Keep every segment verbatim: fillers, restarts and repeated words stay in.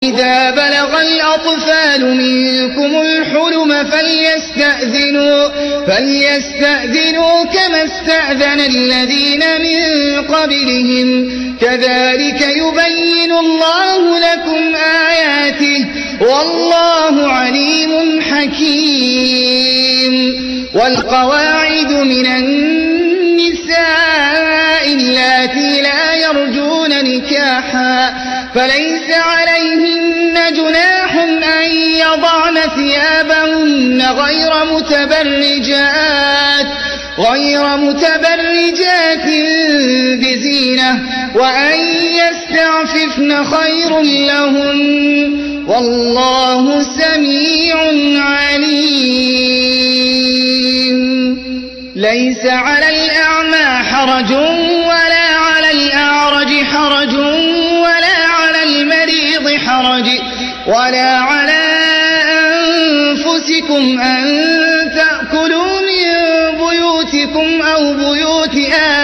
إذا بلغ الأطفال منكم الحلم فليستأذنوا, فليستأذنوا كما استأذن الذين من قبلهم كذلك يبين الله لكم آياته والله عليم حكيم. والقواعد من النساء اللاتي لا يرجون نكاحا فليس عليهن جناح أن يضعن ثيابهن غير متبرجات غير متبرجات بزينة وأن يستعففن خير لهن والله سميع عليم. ليس على الأعمى حرج ولا على الأعرج حرج ولا على المريض حرج ولا على أنفسكم أن تأكلوا من بيوتكم أو بيوت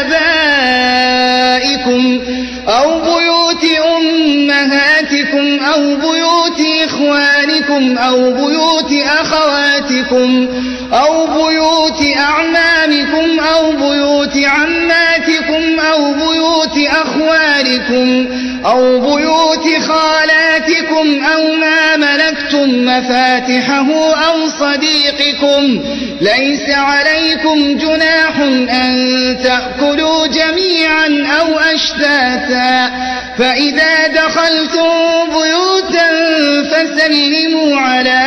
آبائكم أو بيوت أمهاتكم أو بيوت إخوانكم أو بيوت أخواتكم أو بيوت أعمامكم أو بيوت عماتكم أو بيوت أخوالكم أو بيوت خالاتكم أو ما ملكتم مفاتحه أو صديقكم. ليس عليكم جناح أن تأكلوا جميعا أو أشتاتا فإذا دخلتم بيوتا فسلموا على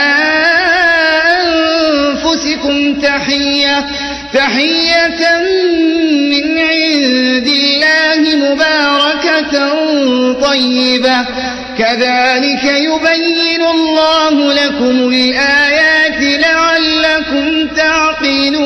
أنفسكم تحية تحية من عند الله مباركة طيبة كذلك يبين الله لكم الآيات لعلكم تعقلون.